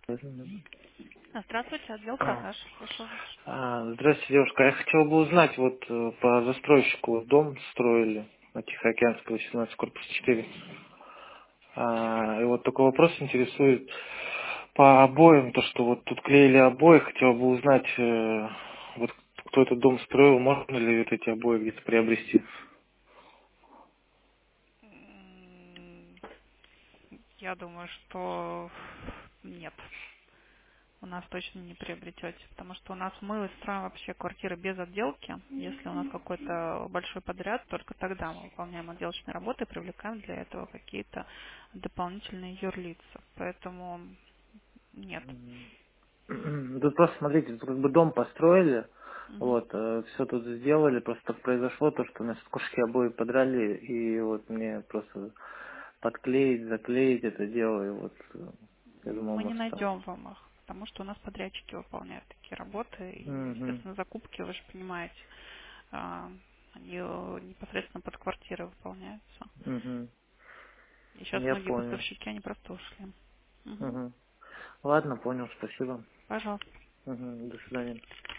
Здравствуйте, отдел А, продаж. Слушаю вас. Здравствуйте, девушка. Я хотел бы узнать, вот по застройщику вот дом строили на Тихоокеанского, 18, корпус 4. И вот такой вопрос интересует по обоям, то что вот тут клеили обои, хотел бы узнать, вот кто этот дом строил, можно ли вот эти обои где-то приобрести? Я думаю, что нет. У нас точно не приобретете, потому что у нас мы строим вообще квартиры без отделки. Если у нас какой-то большой подряд, только тогда мы выполняем отделочные работы и привлекаем для этого какие-то дополнительные юрлица. Поэтому нет. Тут просто, смотрите, тут как бы дом построили, Мгм. вот, все тут сделали, просто так произошло то, что у нас кошки обои подрали, и вот мне просто подклеить, заклеить это дело, и вот я думал, Мы не может там. найдем вам их, потому что у нас подрядчики выполняют такие работы. И, Угу, естественно, закупки, вы же понимаете, они непосредственно под квартиры выполняются. угу, И сейчас я многие понял. поставщики, они просто ушли. Мгм. Угу. Ладно, понял, спасибо. Пожалуйста. Угу, до свидания.